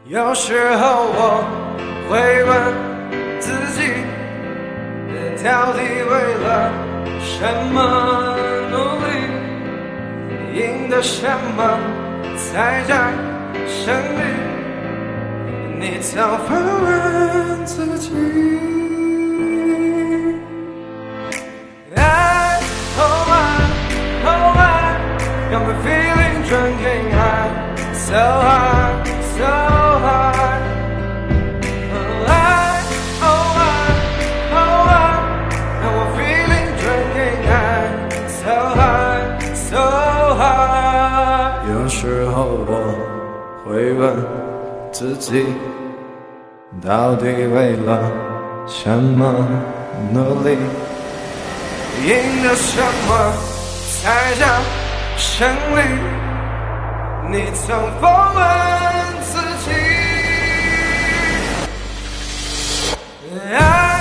有时候我会问自己，到底为了什么努力，赢得什么才叫胜利？你曾否问自己？I, oh I, got me feeling drinking high, so high, so high. Oh I, got me feeling drinking high, so high, so high. 有时候我会问自己，到底为了什么努力？赢得什么才叫胜利？你曾否问自己？I,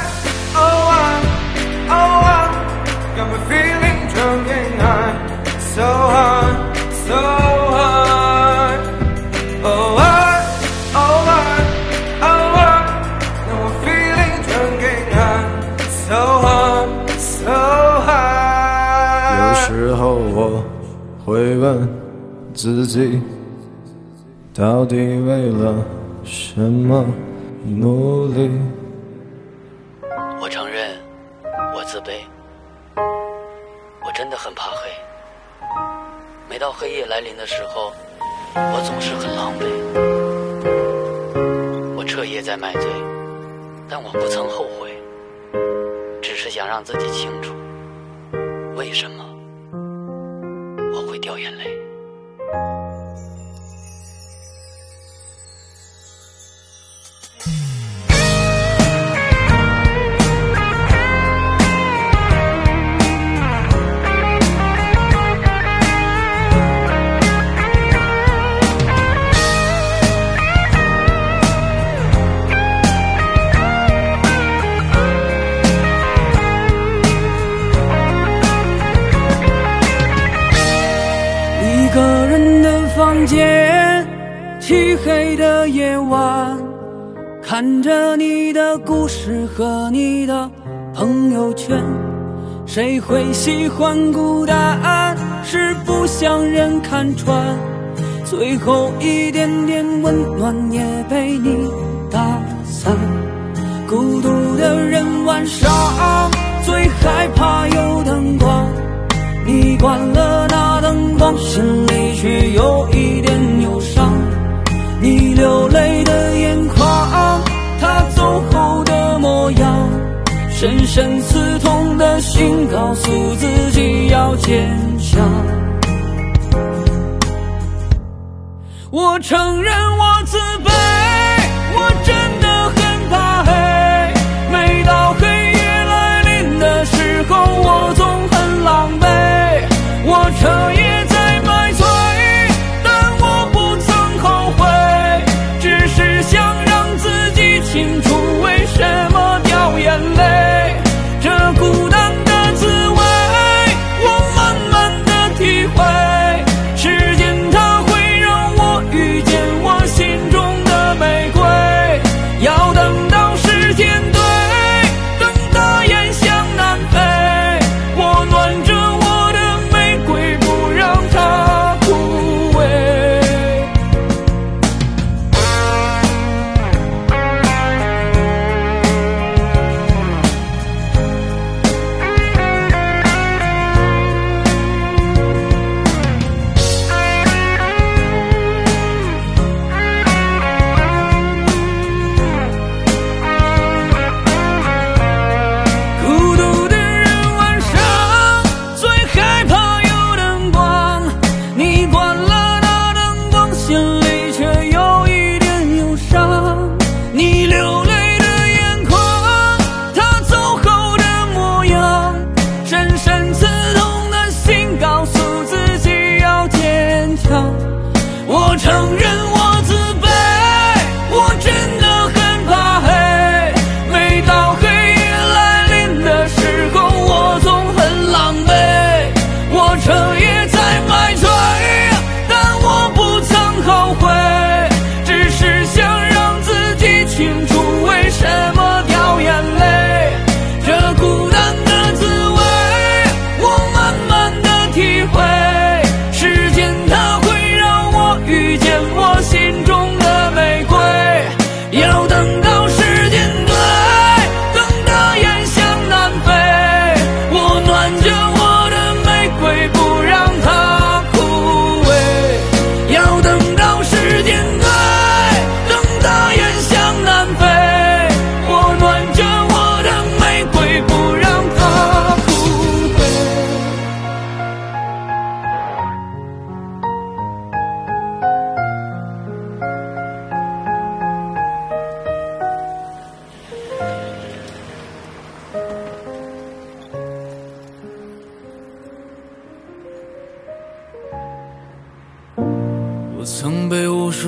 got me feeling drunk and high, so high, so high. Oh I, got me feeling drunk and high, so high, so high. 有时候我会问自己，到底为了什么努力？ 我承认，我自卑，我真的很怕黑。每到黑夜来临的时候，我总是很狼狈。我彻夜在买醉，但我不曾后悔，只是想让自己清楚，为什么我会掉眼泪。 一个人的房间，漆黑的夜晚，看着你的故事和你的朋友圈。谁会喜欢孤单？是不想人看穿，最后一点点温暖也被你打散。孤独的人晚上最害怕有灯光，你关了那灯光，心里却有一点忧伤。你流泪的眼眶，他走后的模样，深深刺痛的心告诉自己要坚强。我承认我自卑，我真的很怕黑，每到黑夜来临的时候，我总很狼狈。我彻夜在买醉，但我不曾后悔，只是想让自己清楚为什么掉眼泪。这孤单的滋味，我慢慢的体会，时间它会让我遇见我心中的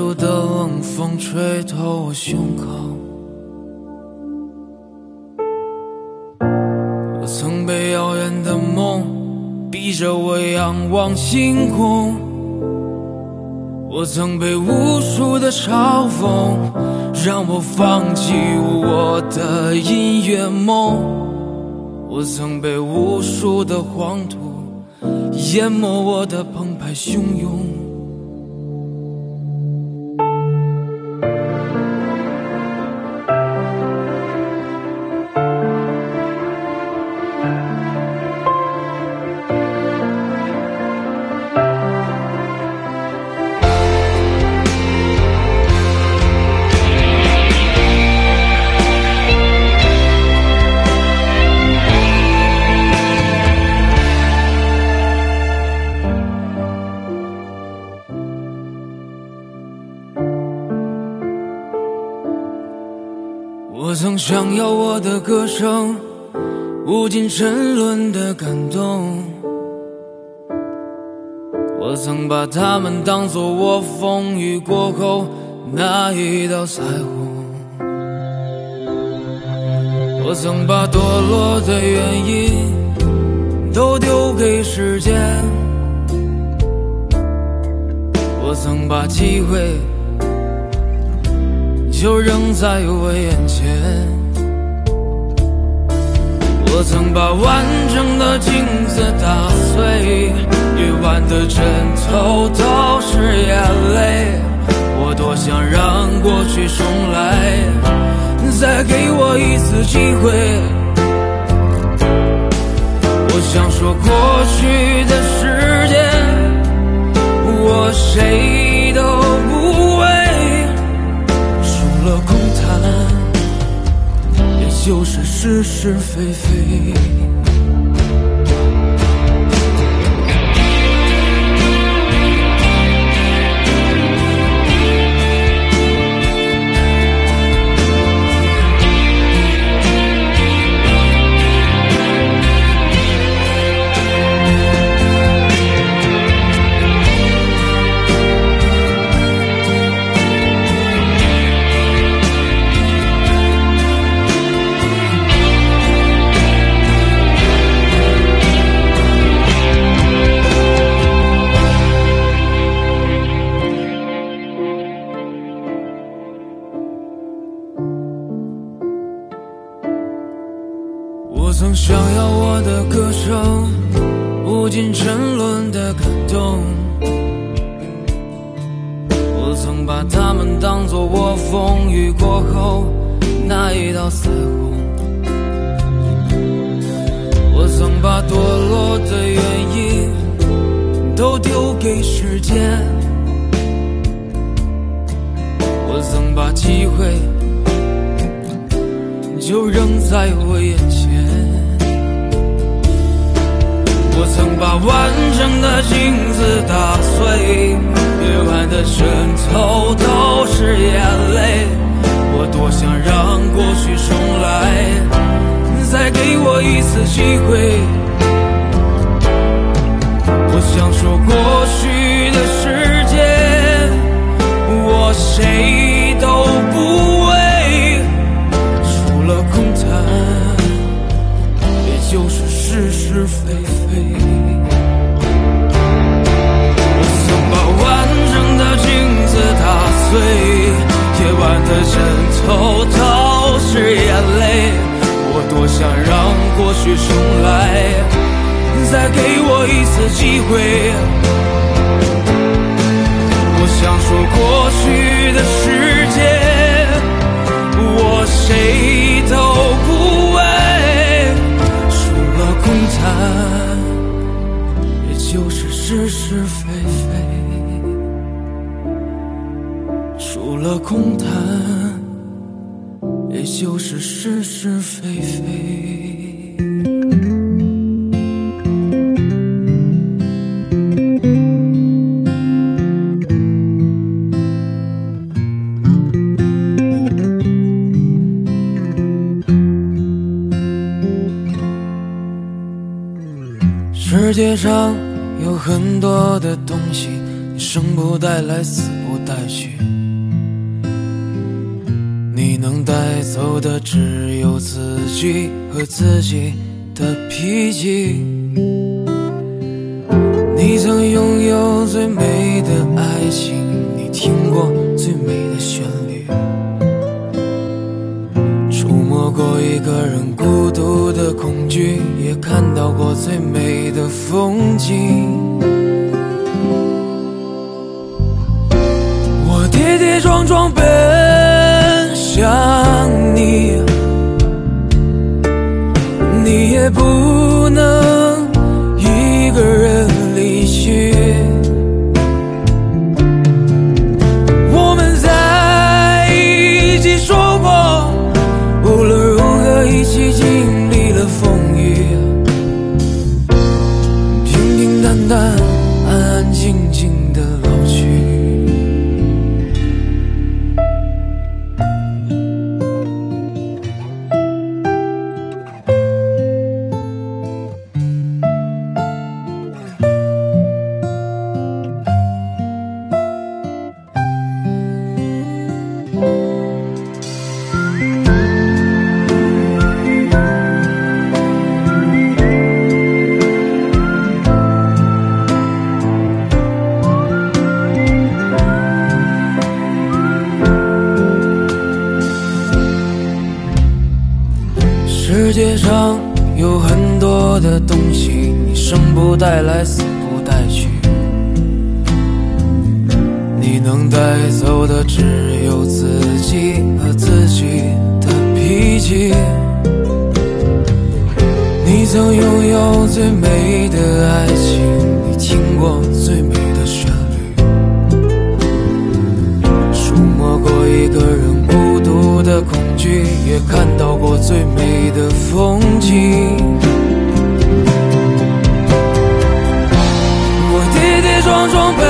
度的冷风吹透我胸口。我曾被遥远的梦逼着我仰望星空，我曾被无数的嘲讽让我放弃我的音乐梦，我曾被无数的黄土淹没我的澎湃汹涌。我曾想要我的歌声无尽沉沦的感动，我曾把它们当作我风雨过后那一道彩虹，我曾把堕落的原因都丢给时间，我曾把机会就扔在我眼前，我曾把完整的镜子打碎，夜晚的枕头都是眼泪，我多想让过去重来，再给我一次机会。我想说过去的时间我谁都不为，除了空谈也就是是是非非。我曾想要我的歌声无尽沉沦的感动，我曾把它们当作我风雨过后那一道彩虹，我曾把堕落的原因都丢给时间，我曾把机会就扔在我眼前，我曾把完整的镜子打碎，夜晚的枕头都是眼泪，我多想让过去重来，再给我一次机会。我想说过去的时间我谁都不为，除了空谈也就是是是非非。我曾把完整的镜子打碎，夜晚的枕头都是眼泪，我多想让过去重来，再给我一次机会。我想说过去的时间我谁都不为，除了空谈也就是是是非非，除了空谈也就是是是非非。世界上有很多的东西，你生不带来，死不带去。 能带走的只有自己和自己的脾气。你曾拥有最美的爱情，你听过最美的旋律，触摸过一个人孤独的恐惧，也看到过最美的风景。我跌跌撞撞奔向你，你也不能一个人离去。我们在一起说过，无论如何一起经历了风雨，平平淡淡安安静静的老去。世界上有很多的东西，你生不带来，死不带去，你能带走的只有自己和自己的脾气。你曾拥有最美的爱情，你听过最美的旋律，触摸过一个人孤独的恐惧，也看到过最美的风景。我跌跌撞撞奔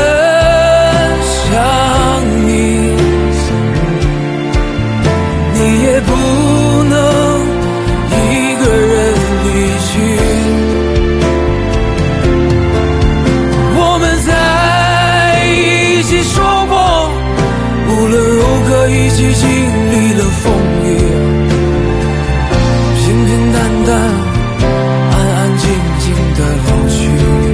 向你，你也不能一个人离去。我们在一起说过，无论如何一起经历了风雨，平平淡淡安安静静的老去。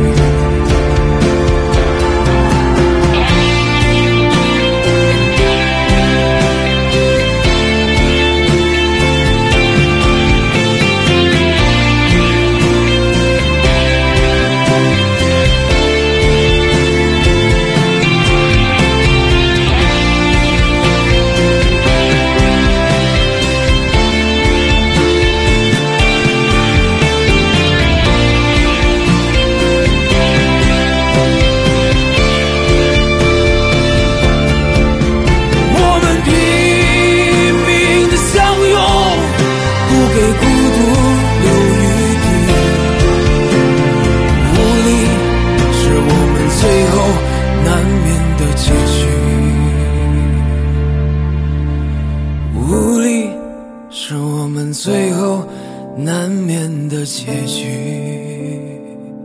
是我们最后难免的结局。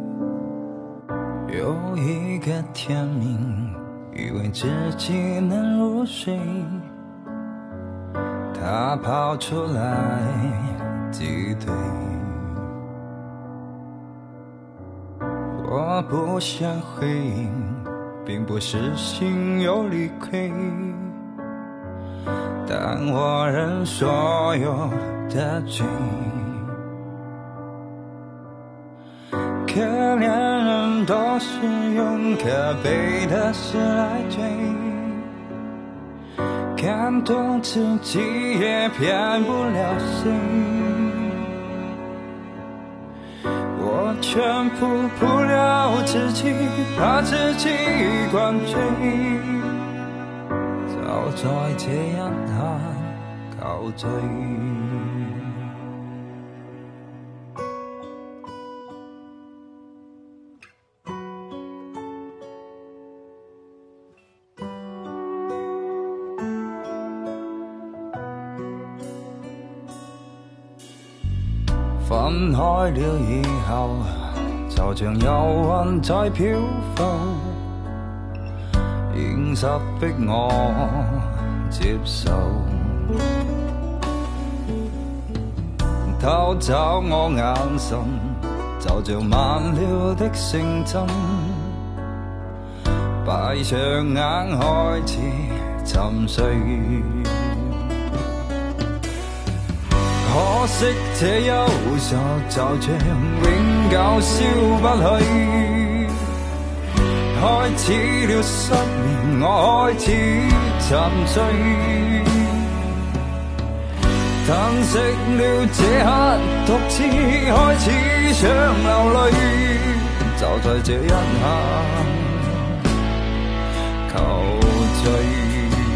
有一个天明，以为自己能入睡，他跑出来挤兑。我不想回应，并不是心有理亏，但我认所有的罪。可怜人都是用可悲的事来追，感动自己也骗不了谁。我全部不了自己，把自己灌醉，早在这样他陶醉。分开了以后，就像忧郁在漂浮，現實逼我接受。 偷找我眼神，就像慢了的星针，闭着眼开始沉睡。可惜这忧愁就像永久消不去，开始了失眠，我开始沉醉。疼惜了这刻，独自开始想流泪，就在这一刻求醉。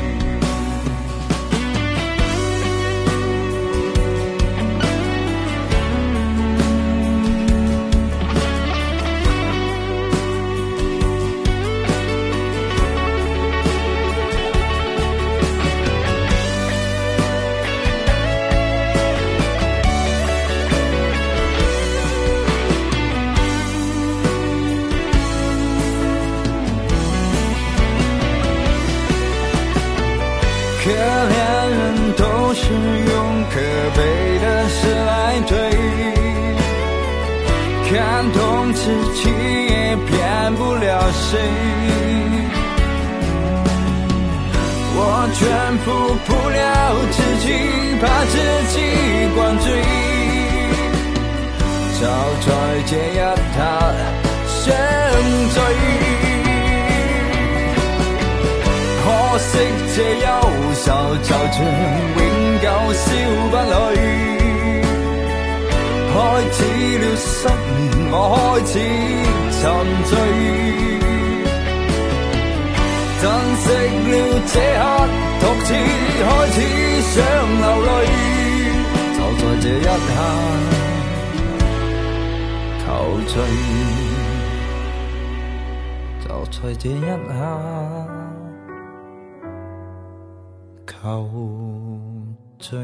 可怜人都是用可悲的事来对，感动自己也骗不了谁。我劝服不了自己，把自己灌醉，就在这一刻想醉。可惜这忧愁就像永久消不去，开始了失眠，我开始沉醉。珍惜了这刻，独自开始想流泪，就在这一刻求醉，就在这一刻求醉。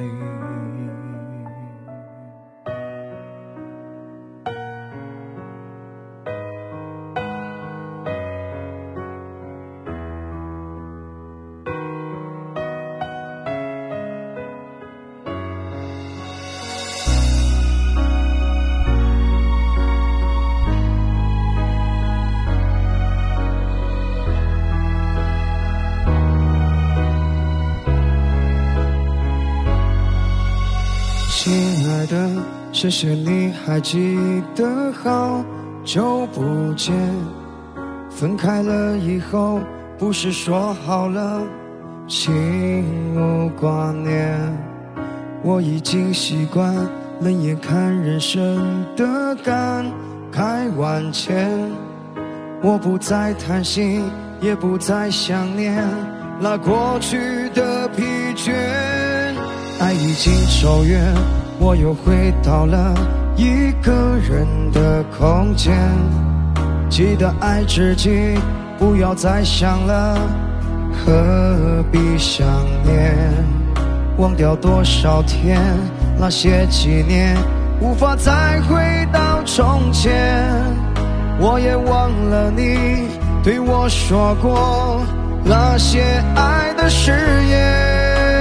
亲爱的，谢谢你还记得好久不见，分开了以后不是说好了心无挂念，我已经习惯冷眼看人生的感慨万千，我不再贪心也不再想念那过去的疲倦，爱已经走远，我又回到了一个人的空间，记得爱自己，不要再想了，何必想念，忘掉多少天，那些纪念无法再回到从前，我也忘了你对我说过那些爱的誓言，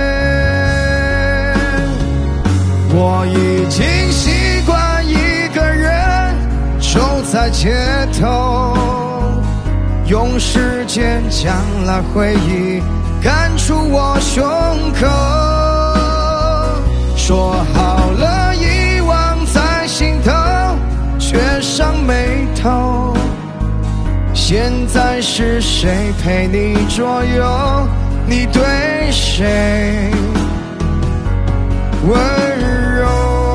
我已经习惯一个人走在街头，用时间将那回忆赶出我胸口，说好了遗忘在心头，却上眉头，现在是谁陪你左右，你对谁温柔。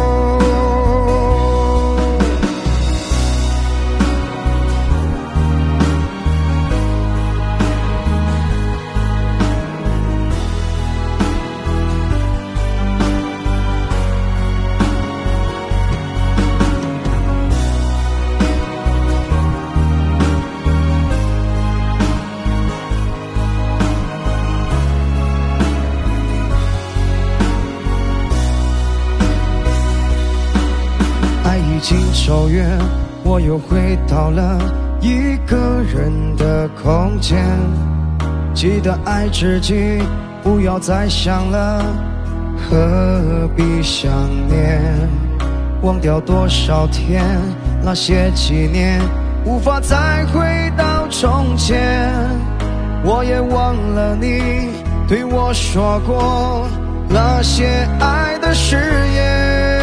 已经走远，我又回到了一个人的空间，记得爱自己，不要再想了，何必想念， 忘掉多少天，那些纪念无法再回到从前。我也忘了你对我说过那些爱的誓言。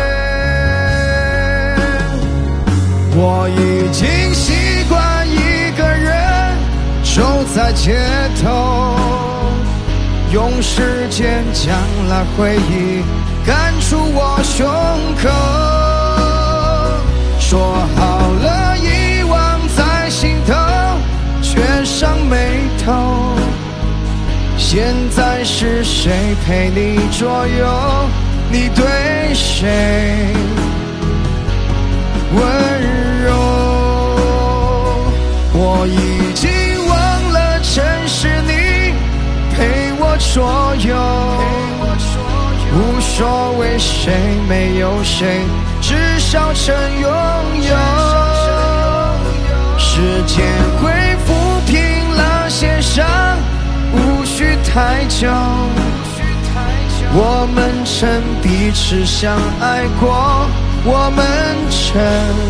我已经习惯一个人走在街头，用时间将那回忆赶出我胸口。说好了遗忘在心头，却上眉头。现在是谁陪你左右？你对谁温柔？我已经忘了曾是你陪我左右，无所谓谁没有谁，至少曾拥有。时间会抚平那些伤，无需太久。我们曾彼此相爱过，我们曾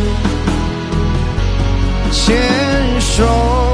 牵手。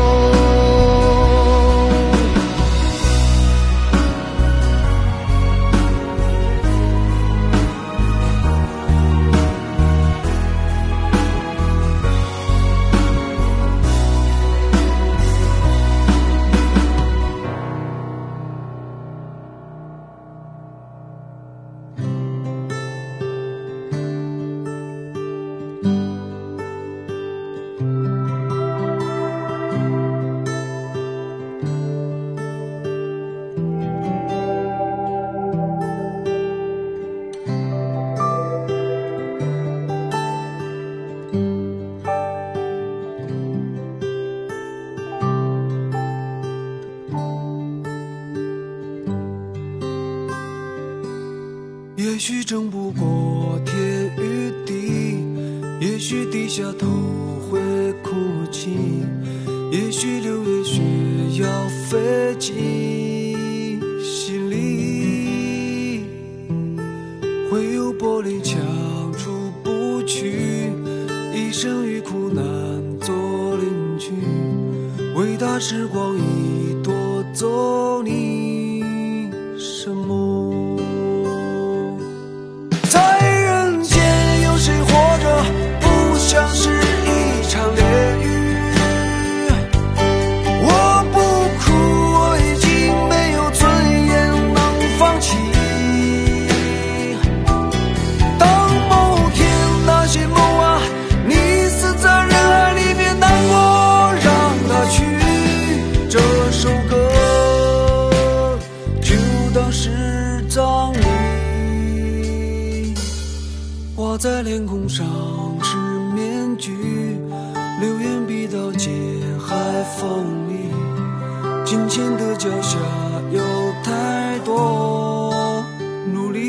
也许争不过天与地，也许低下头会哭泣，也许流月雪要飞进心里，会有玻璃墙出不去，一生与苦难做邻居，伟大时光已夺走你什么？像是一场炼狱，我不哭，我已经没有尊严能放弃。当某天那些梦啊，你死在人海里，别难过，让它去。这首歌就当是葬礼，画在脸孔上是面具，流言逼到界海风里，金钱的脚下有太多努力，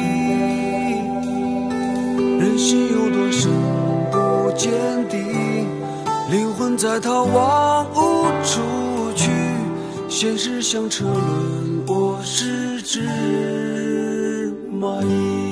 人心有多深不见底，灵魂在逃亡无处去，现实像车轮，我是只蚂蚁。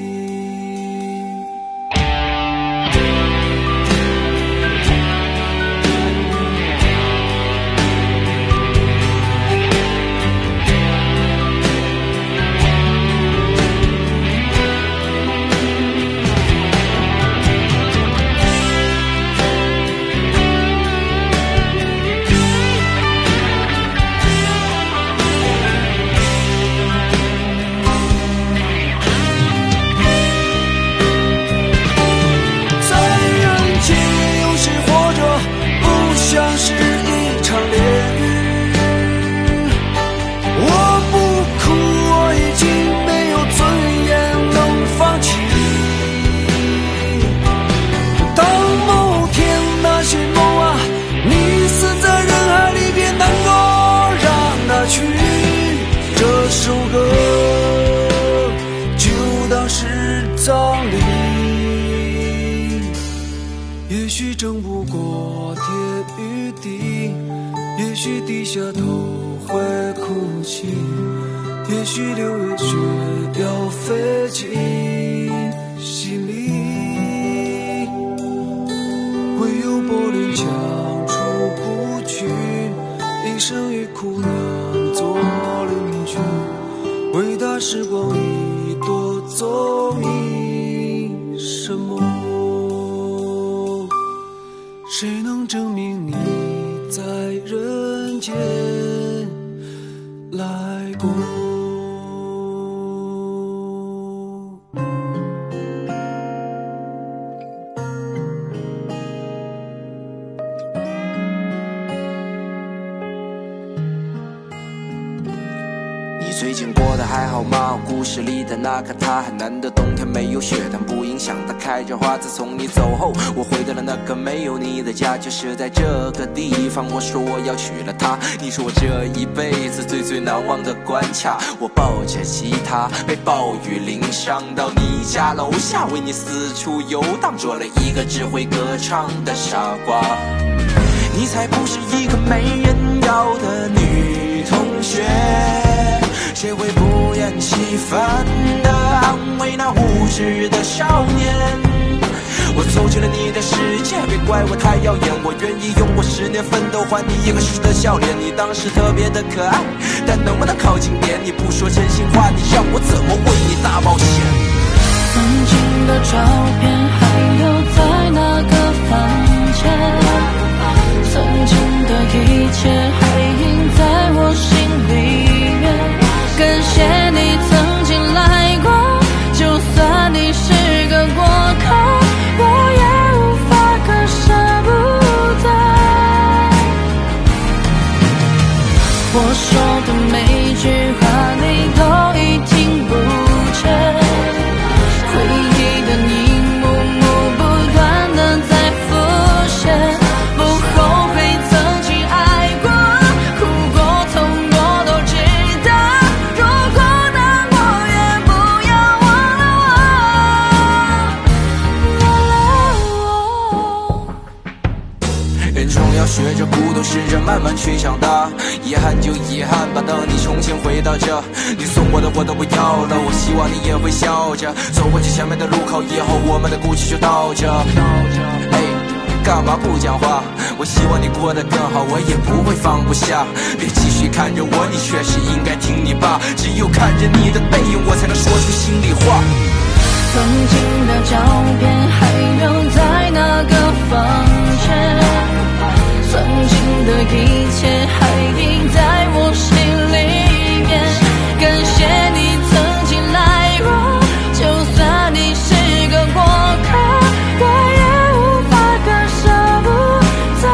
也许争不过天与地，也许低下头会哭泣，也许流月雪要飞进心里。 相处不去，一生与苦难做邻居，伟大时光已夺走你什么？谁能证明你在人间来过？ 最近过得还好吗？故事里的那个他，很难得冬天没有雪，但不影响它开着花。自从你走后，我回到了那个没有你的家，就是在这个地方。我说我要娶了她，你是我这一辈子最难忘的关卡。我抱着吉他，被暴雨淋伤，到你家楼下，为你四处游荡，做了一个只会歌唱的傻瓜。你才不是一个没人要的女同学，谁会不厌其烦地安慰那无知的少年？我走进了你的世界，别怪我太耀眼，我愿意用我10年奋斗换你一个10的笑脸。你当时特别的可爱，但能不能靠近点？你不说真心话，你让我怎么为你大冒险？ 曾经的照片还留在那个房间，曾经的一切还印在我心里面。感谢你曾经来过，就算你是个过客，我也无法割舍不得。我说的每句话你都已听不见，回忆的你幕幕不断地在浮现。不后悔曾经爱过，哭过痛过都值得。如果难过也不要忘了我。 人总要学着孤独，试着慢慢去长大。遗憾就遗憾吧，等你重新回到这，你送我的我都不要了。我希望你也会笑着走过去前面的路口，以后我们的故事就到这。干嘛不讲话？我希望你过得更好，我也不会放不下。别继续看着我，你确实应该听你爸。只有看着你的背影，我才能说出心里话。 曾经的照片还留在那个房间，曾经的一切还印在我心里面。感谢你曾经来过，就算你是个过客，我也无法割舍不得。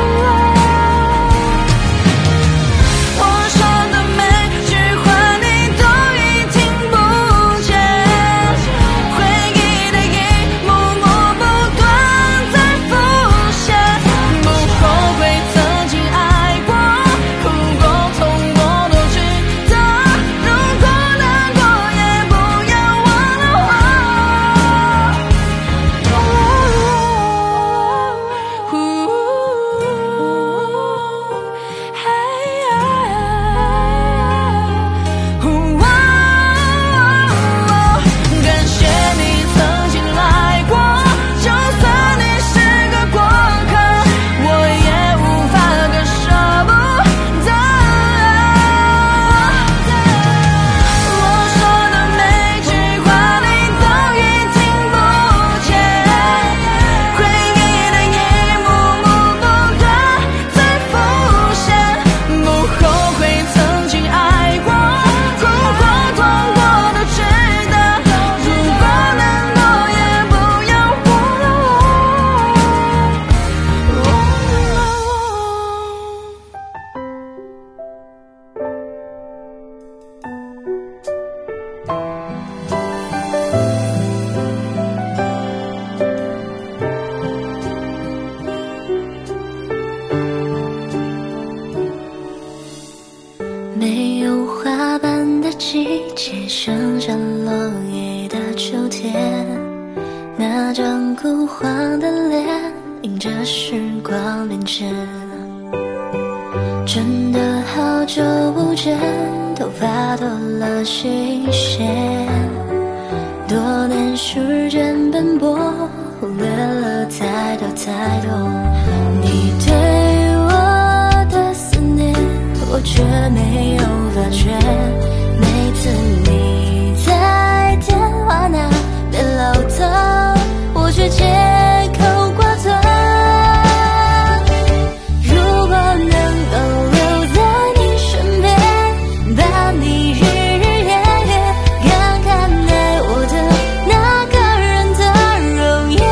我说的每句话你都已听不见，回忆的一幕幕不断在浮现。不后悔曾经爱过，哭过痛过都值得。如果难过也不要忘了我。感谢你曾经来过，就算你是个过客，我也无法割舍不得。我说的每句话你都已听不见，回忆的一幕幕不断在浮现。不后悔曾经爱过，哭过痛过都值得。如果难过也不要忘了我，忘了没有花瓣的季节，剩下落叶的秋天，那张枯黄的脸迎着时光变迁。真的好久不见，头发多了些线，多年时间奔波，忽略了太多太多。你我却没有发觉。每次你在电话那边唠叨，我却借口挂断。如果能够留在你身边，把你日日夜夜看看爱我的那个人的容颜。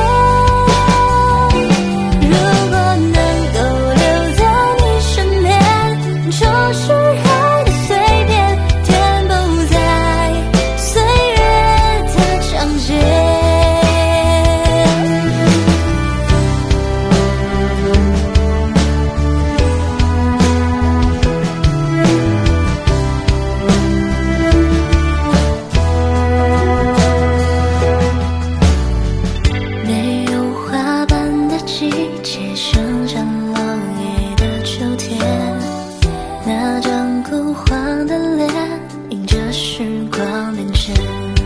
如果能够留在你身边，就是爱的随便，填补在岁月的章节。没有花瓣的季节，生长落叶的秋天，那张枯黄的脸迎着时光变迁。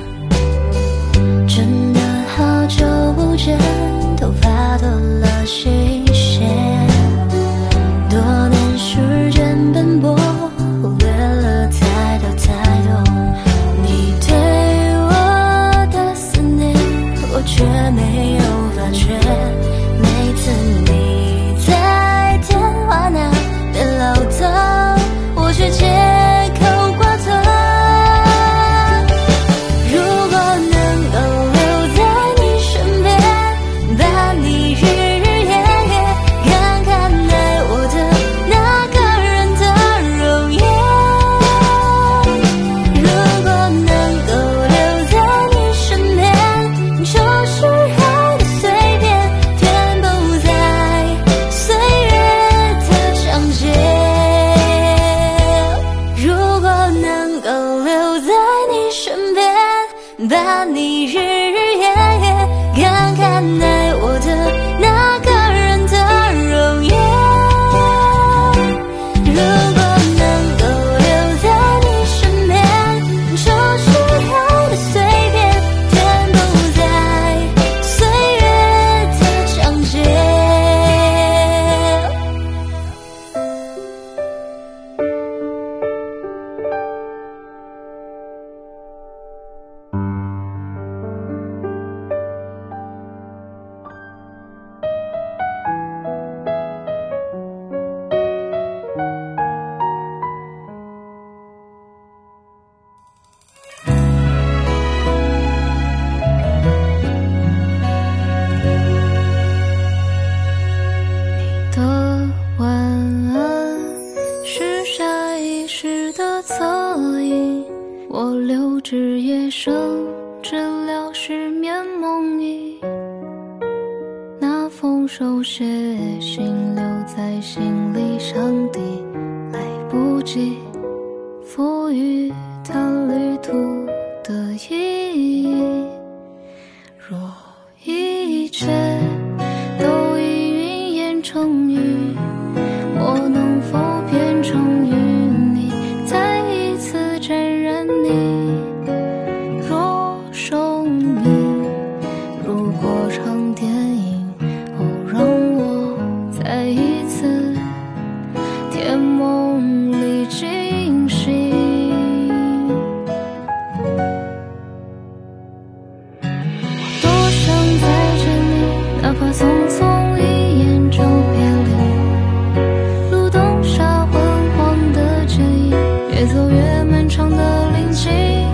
真的好久不见，头发多了些线，多年时间奔波，忽略了太多太多你对我的思念，我却没有发觉。每次你在电话那边唠叨，我却借口挂断。如果能够留在你身边，把你日日夜夜看看爱我的那个人的容颜。如果能够留在你身边，就是爱的随便，填补在岁月的章节。如果能够留在你身边，把你日日夜夜看看爱我的那个人的容颜。如果能够留在你身边，就是爱的随便，填补在岁月的章节。你的晚安是下意识的侧影，我留至夜深，治疗失眠梦呓。那封手写信留在行李箱底，来不及赋予它旅途的意义。若一切都已云烟成雨，我能否变成与你再一次沾染你若生命？如果场电影，哦，让我再一次甜梦里惊醒。我多想再见你，哪怕匆匆一眼就别离。路灯下昏黄的剪影，越走越漫长的林径。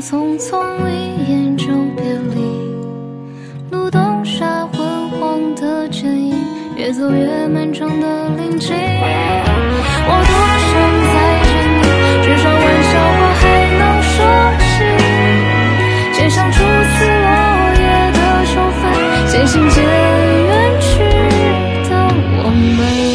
匆匆一眼就别离，路灯下昏黄的剪影，越走越漫长的林径。我多想再见你，至少玩笑话还能说起，肩上初次落叶的秋分，渐行渐远去的我们。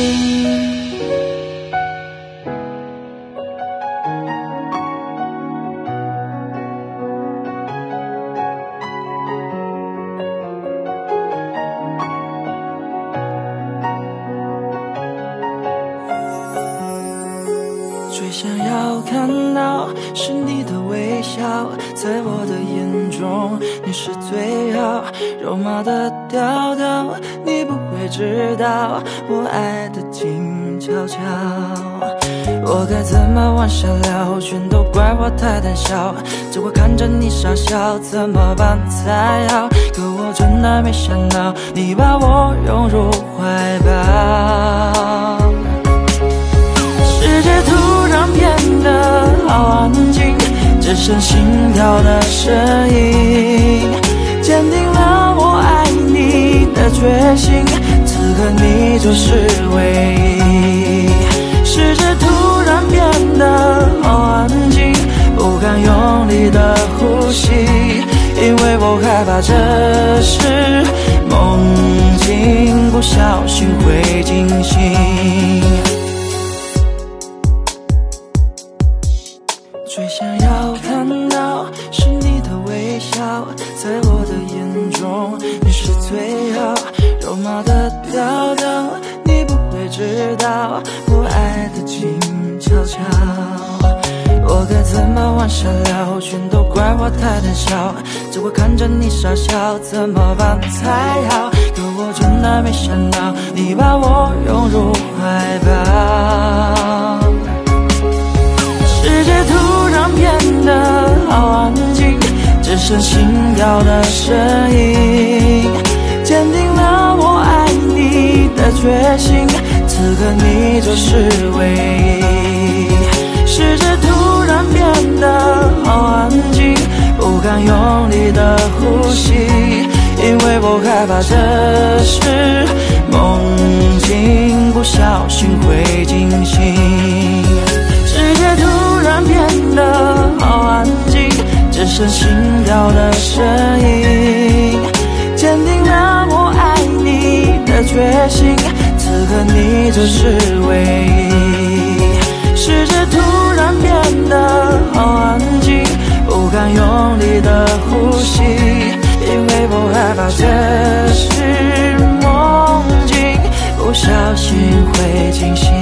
最想要看到是你的微笑，在我的眼中你是最好，肉麻的调调你不会知道我爱的静悄悄。我该怎么往下聊，全都怪我太胆小，只会看着你傻笑，怎么办才好？可我真的没想到你把我拥入怀抱，世界突然变得好安静，只剩心跳的声音，坚定了我爱你的决心，此刻你就是唯一。世界突然变得好安静，不敢用力的呼吸，因为我害怕这是梦境，不小心会惊醒。最想要看到是你的微笑，在我的眼中你是最好，肉麻的调调你不会知道我爱的静悄悄。我该怎么往下聊，全都怪我太胆小，只会看着你傻笑，怎么办才好？可我真的没想到你把我拥入怀抱，世界突然变得好安静，只剩心跳的声音，坚定了我爱你的决心，此刻你就是唯一。世界突然变得好安静，不敢用力的呼吸，因为我害怕这是梦境，不小心会惊醒。世界突然变得好安静，只剩心跳的声音，坚定了我爱你的决心，此刻你就是唯一。世界突然变得好安静，不敢用力的呼吸，因为我害怕这是梦境，不小心会惊醒。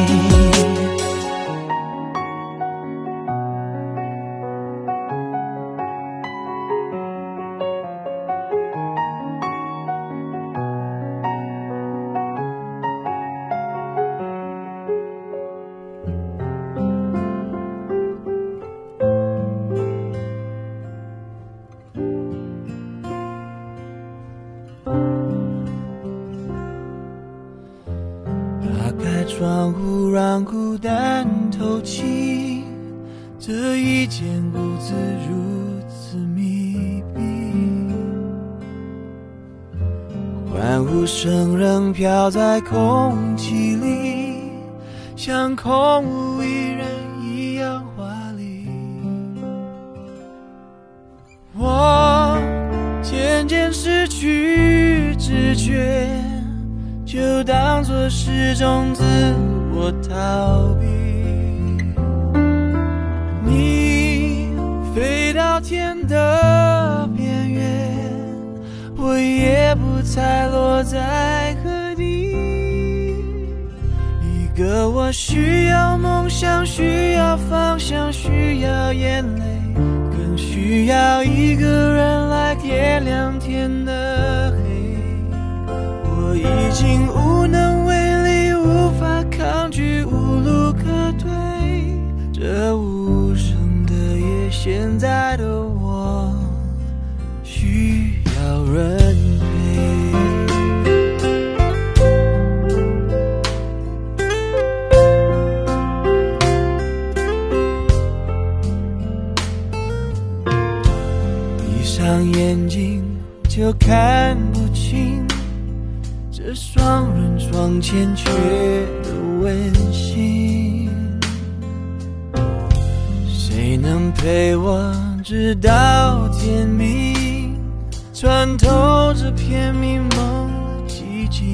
窗户让孤单透气，这一间屋子如此密闭，欢呼声仍飘在空气里，像空无一人一样华丽。我渐渐失去知觉，就当作是种自我逃避。你飞到天的边缘，我也不猜落在何地。一个我需要梦想，需要方向，需要眼泪，更需要一个人来点亮天的黑。我已经无能为力，无法抗拒，无路可退。这无声的夜，现在的我需要人陪。 就看不清这双人床欠缺的温馨。谁能陪我直到天明，穿透这片迷蒙的寂静？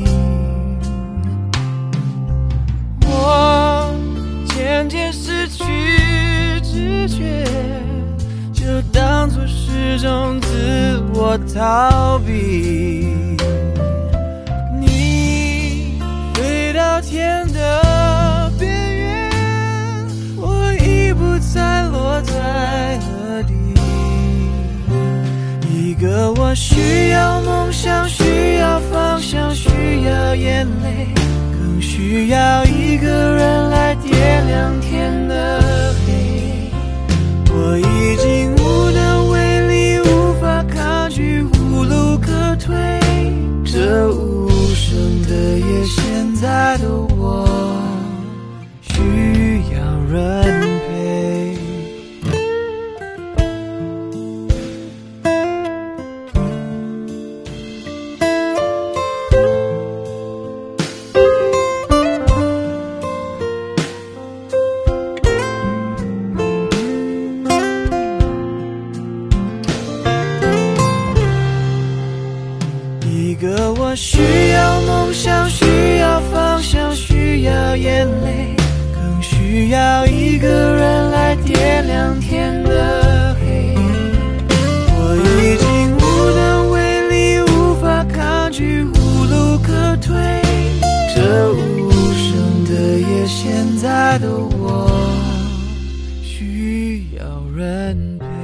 我渐渐失去知觉，就当作是种自我逃避。你飞到天的边缘，我已不再落在何地。一个我需要梦想，需要方向，需要眼泪，更需要一个人来点亮天的黑。我已经无能为力，无法抗拒，无路可退。这无声的夜，现在的我需要人陪。需要梦想，需要方向，需要眼泪，更需要一个人来点亮天的黑。我已经无能为力，无法抗拒，无路可退。这无声的夜，现在的我需要人陪。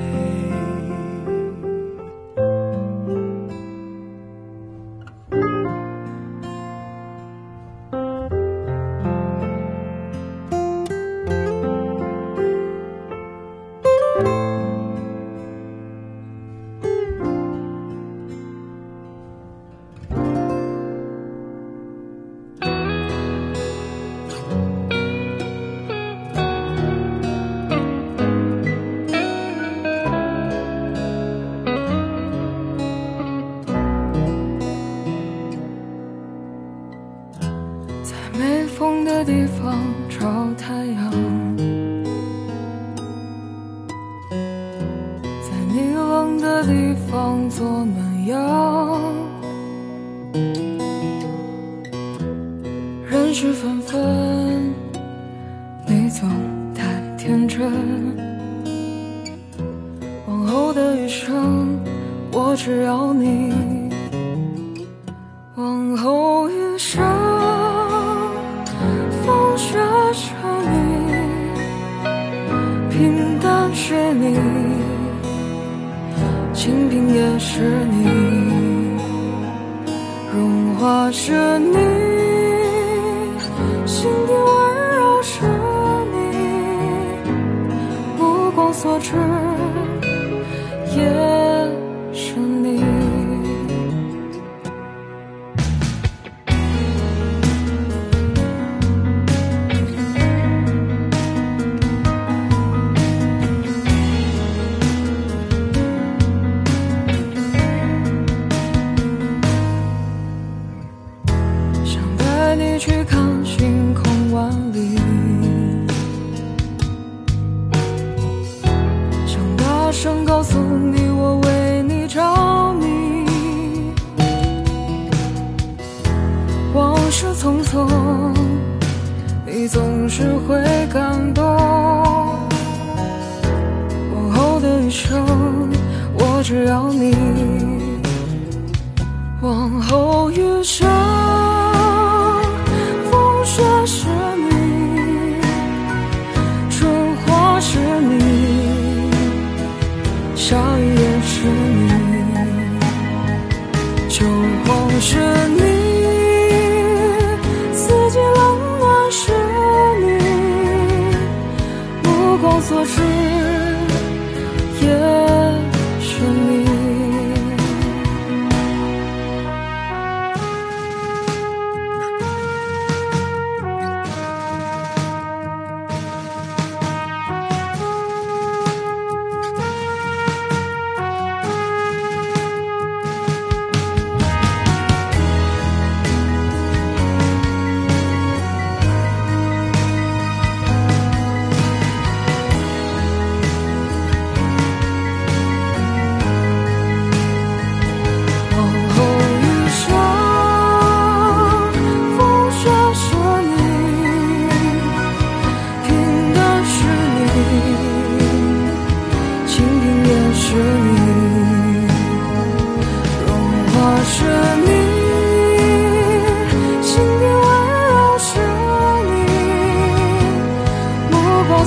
没风的地方找太阳，在你冷的地方做暖阳。人事纷纷，你总太天真。往后的余生，我只要你。往后余生，风雪是你，平淡是你，清贫也是你，融化是你，心底温柔是你，目光所至也是你。你去看星空万里，想大声告诉你我为你着迷。往事匆匆，你总是会感动。往后的余生，我只要你。往后余生，雪是你，春花是你，夏雨也是你，秋黄是你，四季冷暖是你，目光所至也是你。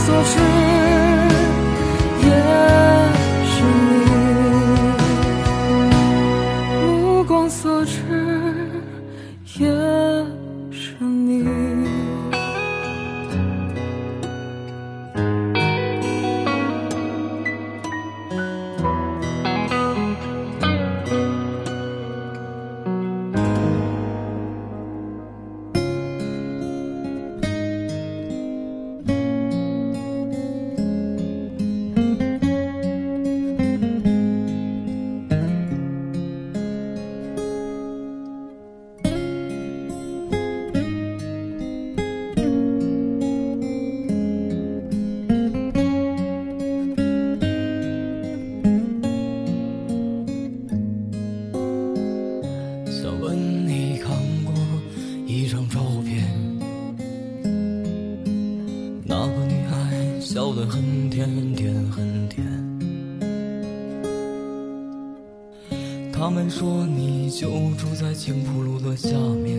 所至也是你，目光所至也是你。 想问你看过一张照片，那个女孩笑得很甜很甜很甜。他们说你就住在青浦路的下面，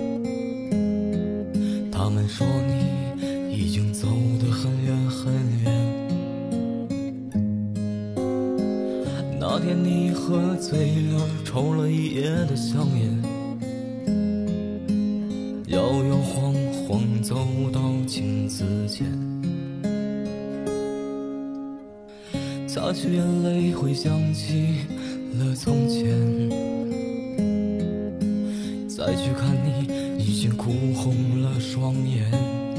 他们说你已经走得很远很远。那天你喝醉了，抽了一夜的香烟，摇摇晃晃走到镜子前，擦去眼泪，回想起了从前，再去看你，已经哭红了双眼。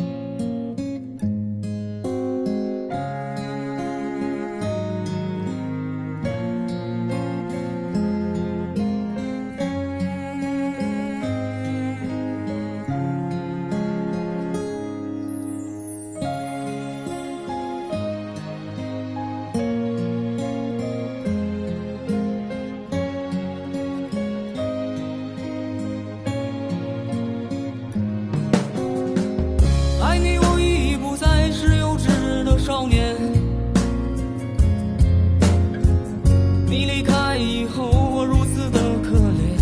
爱你我已不再是幼稚的少年，你离开以后我如此的可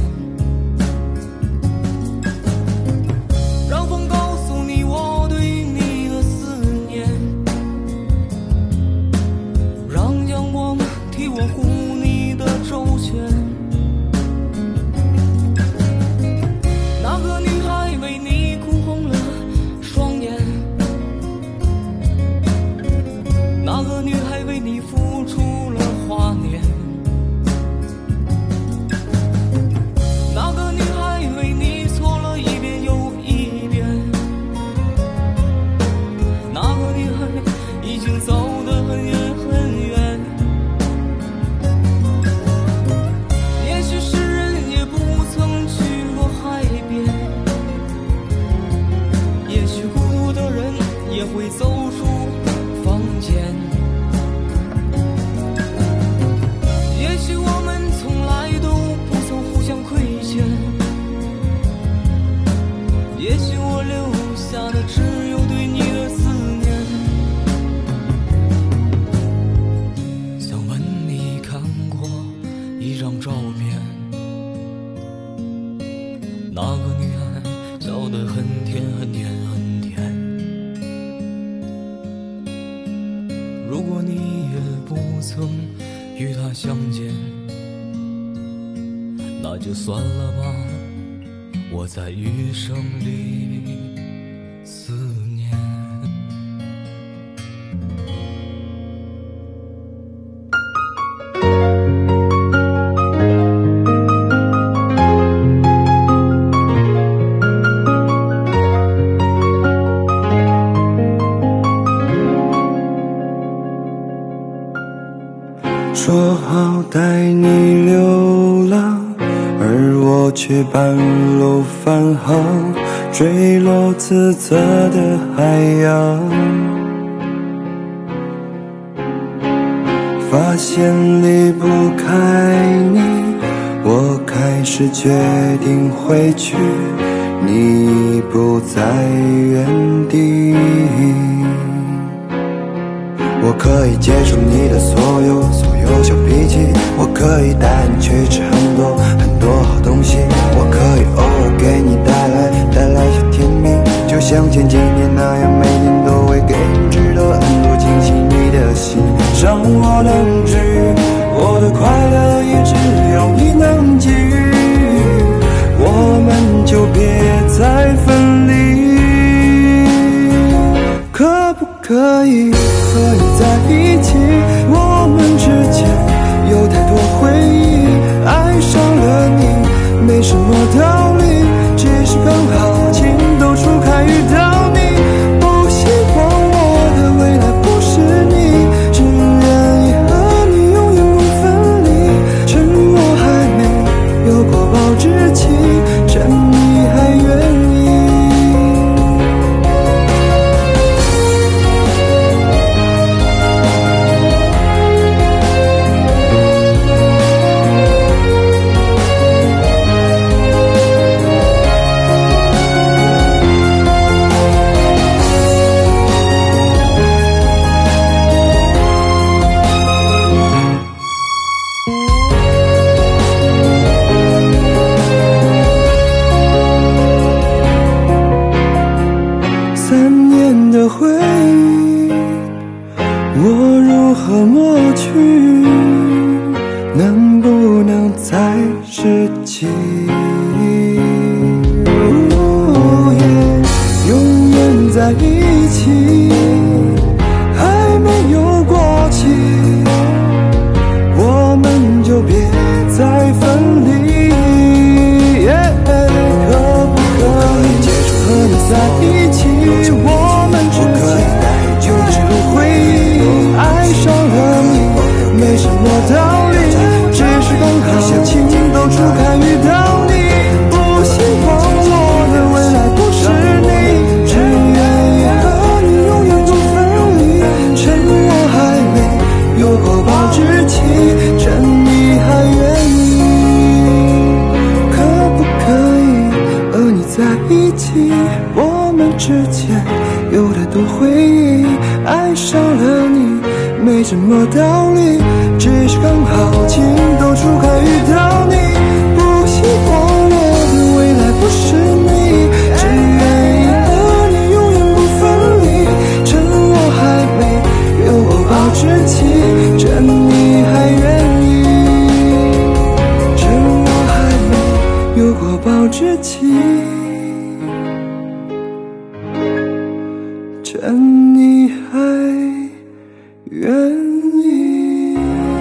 怜，让风告诉你我对你的思念，让阳光替我护你的周全。那个女孩为你哭红了双眼，那个女孩为你付出了华年，那个女孩为你错了一遍又一遍，那个女孩已经走得很远很远。也许诗人也不曾去过海边，也许孤独的人也会走出房间，也许我们从来都不曾互相亏欠，也许我留下的只有对你的思念。想问你看过一张照片，那个女孩笑得很甜很甜很甜。如果你也不曾与她相见，那就算了吧，我在余生里思念。 说好带你流浪，而我却半路返航，坠落自责的海洋。发现离不开你，我开始决定回去，你不在原地。我可以接受你的所有小脾气，我可以带你去吃很多好东西，我可以偶尔给你带来小甜蜜，就像前几年那样，每天都会给你知道很的心让我能治愈，我的快乐也只有你能给予，我们就别再分离。可不可以和你在一起？我们之间有太多回忆，爱上了你没什么道理，只是刚好情窦初开遇到你。不希望我的未来不是你，只愿意和你永远不分离。趁我还没有过保质期，趁你还愿意。3年的回忆，我如何抹去？能不能再拾起？永远在一起，还没有过期，我们就别再分离。可不可以结束和你在一起？我们之间就只有回忆，爱上了你没什么道理，只是刚好情窦初开遇到你。不希望我的未来不是你，只愿意和你永远不分离。趁我还没有过保质期，趁你还愿意。可不可以和你在一起？我们之间有太多回忆，爱上了你没什么道理，只是刚好情窦初开遇到你。不希望我的未来不是你，只愿意和你永远不分离。趁我还没有过保质期，趁你还愿意。趁我还没有过保质期，趁你还愿意。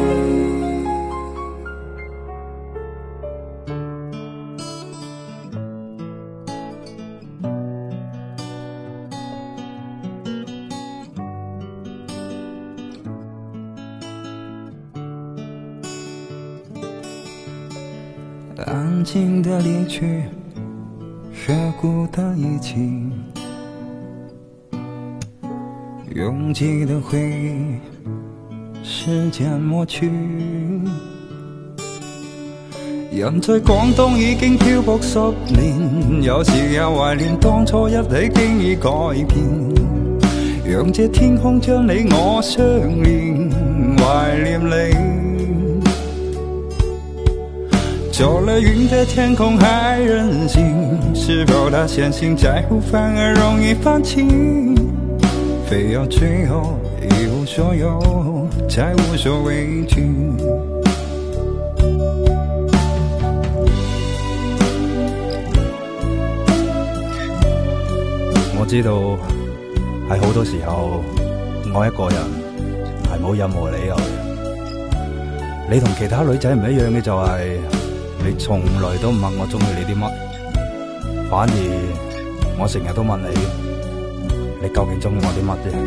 安静的离去，学孤单一起，拥挤的回忆，時間抹去。人在廣東已經漂泊10年，有時也懷念當初一起經已改變。讓這天空將你我相連，懷念你。走了雲的天空還任性，是否他相信在乎反而容易放棄？非要最後一無所有，才無所畏懼。我知道喺好多時候，愛一個人係冇任何理由嘅。你同其他女仔唔一樣嘅就係，你從來都唔問我中意你啲乜，反而我成日都問你，你究竟中意我啲乜啫？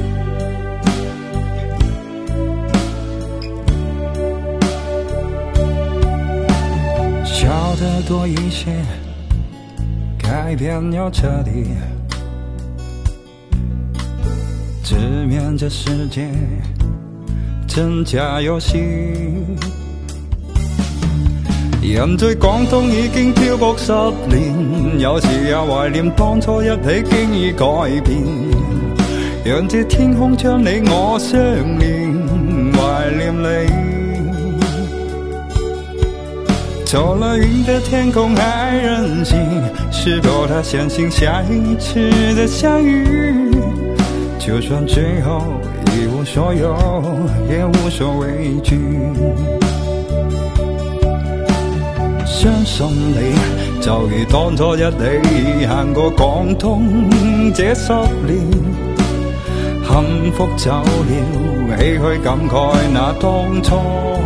笑得多一些，改變要徹底，直面這世界，真假遊戲。人在廣東已經漂泊10年，有時也懷念當初一起經已改變。讓這天空將你我相連，懷念你。走了雲的天空還任性，是否他相信下一次的相遇？就算最後一无所有，也无所畏惧。相信你就如當初一起行過廣東這10年，幸福走了，唏噓感慨那當初。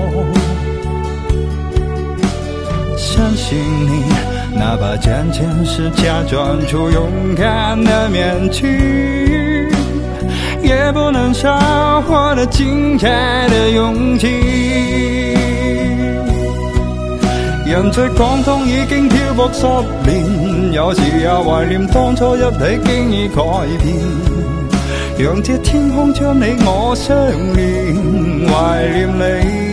相信你，哪怕渐渐是假装出勇敢的面具，也不能少我的精彩的勇氣。人在廣東已經漂泊10年，有時也懷念當初一起經已改變，讓這天空將你我相連，懷念你。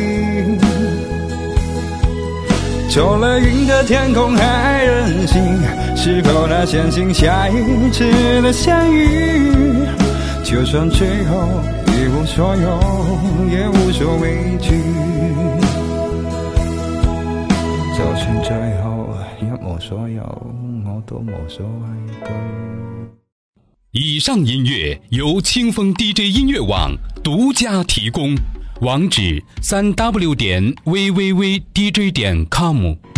走了雲的天空還任性，是否能相信下一次的相遇？就算最後一無所有，也無所畏懼。就算最後一無所有，我都無所畏懼。 以上音樂由清風 DJ 音樂網獨家提供，網址3w.www.dj.com。